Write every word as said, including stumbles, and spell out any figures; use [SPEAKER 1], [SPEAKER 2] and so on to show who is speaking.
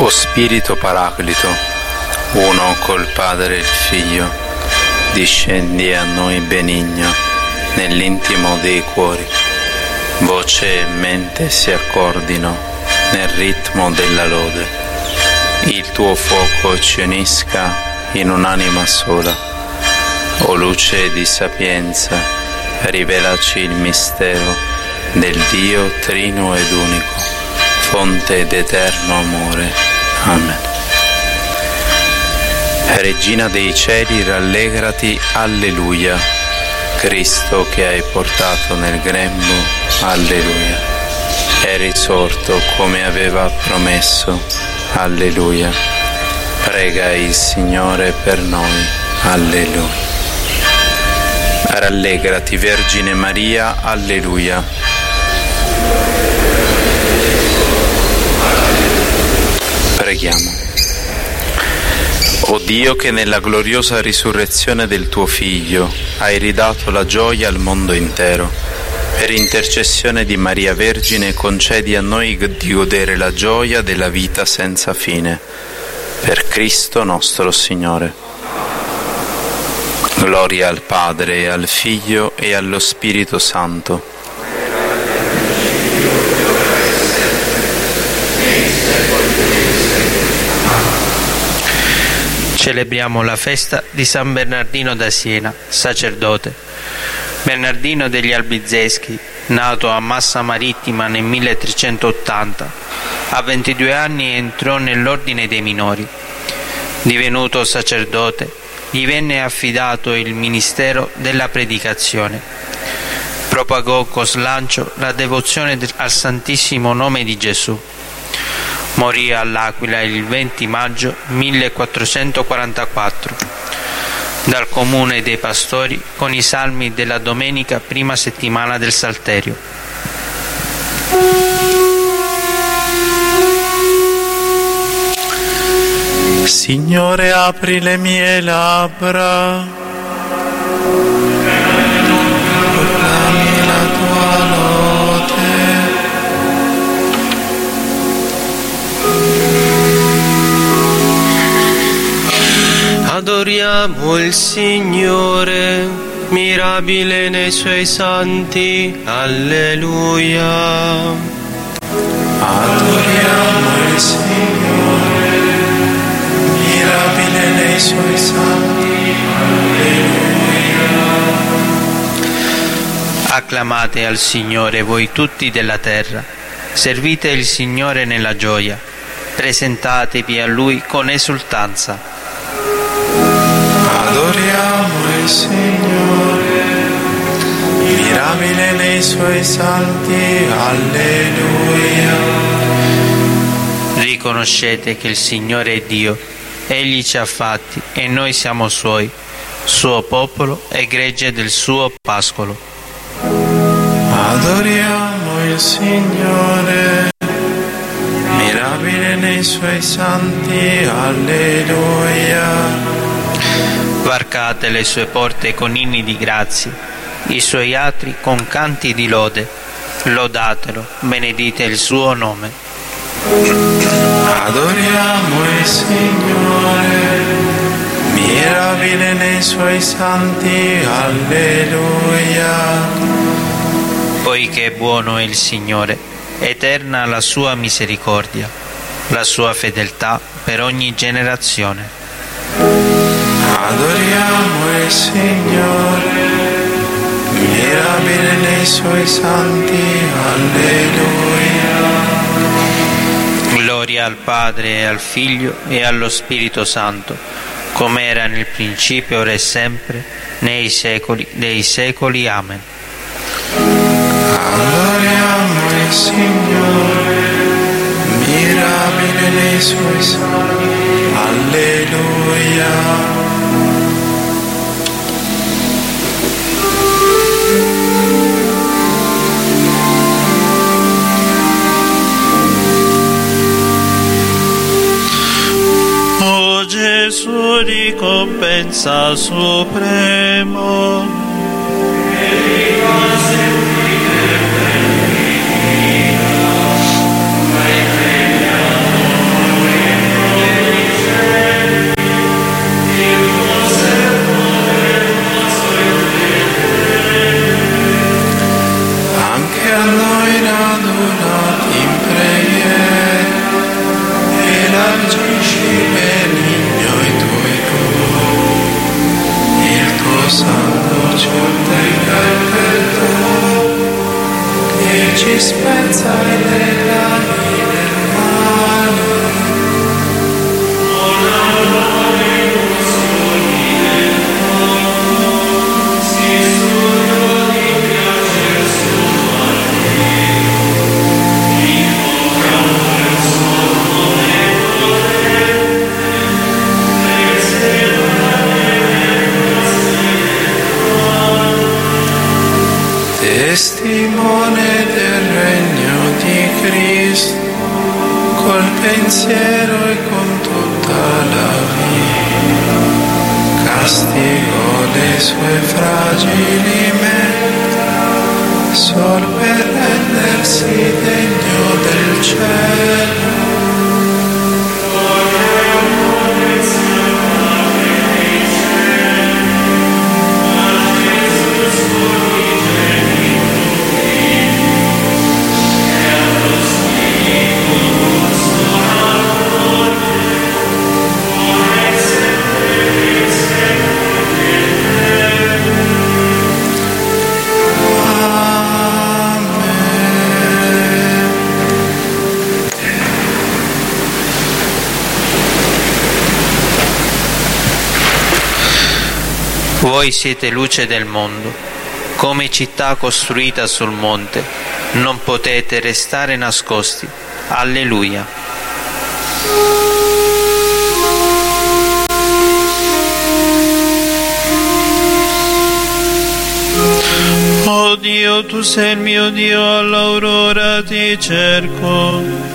[SPEAKER 1] O Spirito Paraclito, uno col Padre e il Figlio, discendi a noi benigno nell'intimo dei cuori. Voce e mente si accordino nel ritmo della lode. Il tuo fuoco ci unisca in un'anima sola. O luce di sapienza, rivelaci il mistero del Dio trino ed unico, fonte d'eterno amore. Amen. Regina dei cieli, rallegrati, alleluia. Cristo che hai portato nel grembo, alleluia. È risorto come aveva promesso, alleluia. Prega il Signore per noi, alleluia. Rallegrati, Vergine Maria, alleluia. Preghiamo. O Dio, che nella gloriosa risurrezione del tuo Figlio hai ridato la gioia al mondo intero, per intercessione di Maria Vergine concedi a noi di godere la gioia della vita senza fine. Per Cristo nostro Signore. Gloria al Padre, e al Figlio e allo Spirito Santo.
[SPEAKER 2] Celebriamo la festa di San Bernardino da Siena, sacerdote. Bernardino degli Albizeschi, nato a Massa Marittima nel milletrecentottanta, a ventidue anni entrò nell'ordine dei minori. Divenuto sacerdote, gli venne affidato il ministero della predicazione. Propagò con slancio la devozione al Santissimo Nome di Gesù. Morì all'Aquila il venti maggio millequattrocentoquarantaquattro, dal comune dei pastori con i salmi della domenica prima settimana del Salterio.
[SPEAKER 3] Signore, apri le mie labbra, proclami la tua lode.
[SPEAKER 4] Adoriamo il Signore, mirabile nei Suoi santi, alleluia.
[SPEAKER 3] Adoriamo il Signore, mirabile nei Suoi santi, alleluia.
[SPEAKER 2] Acclamate al Signore voi tutti della terra, servite il Signore nella gioia, presentatevi a Lui con esultanza.
[SPEAKER 3] Adoriamo il Signore, mirabile nei Suoi santi, alleluia.
[SPEAKER 2] Riconoscete che il Signore è Dio, Egli ci ha fatti e noi siamo Suoi, Suo popolo e gregge del Suo pascolo.
[SPEAKER 3] Adoriamo il Signore, mirabile nei Suoi santi, alleluia.
[SPEAKER 2] Varcate le Sue porte con inni di grazie, i Suoi atri con canti di lode. Lodatelo, benedite il Suo nome.
[SPEAKER 3] Adoriamo il Signore, mirabile nei Suoi santi, alleluia.
[SPEAKER 2] Poiché buono è il Signore, eterna la Sua misericordia, la Sua fedeltà per ogni generazione.
[SPEAKER 3] Adoriamo il Signore, mirabile nei Suoi santi, alleluia.
[SPEAKER 2] Gloria al Padre e al Figlio e allo Spirito Santo, come era nel principio, ora e sempre, nei secoli dei secoli. Amen.
[SPEAKER 3] Adoriamo il Signore, mirabile nei Suoi santi, alleluia.
[SPEAKER 4] O Gesù, ricompensa supremo,
[SPEAKER 3] Alleluia. agisci benigno i tuoi cuori, il tuo sangue ci ottenga il perdono, che ci spezza i legami del male. Testimone del regno di Cristo, col pensiero e con tutta la vita, castigo le sue fragili membra, sol per rendersi degno del cielo.
[SPEAKER 2] Voi siete luce del mondo, come città costruita sul monte, non potete restare nascosti. Alleluia.
[SPEAKER 4] Oh Dio, tu sei il mio Dio, all'aurora ti cerco.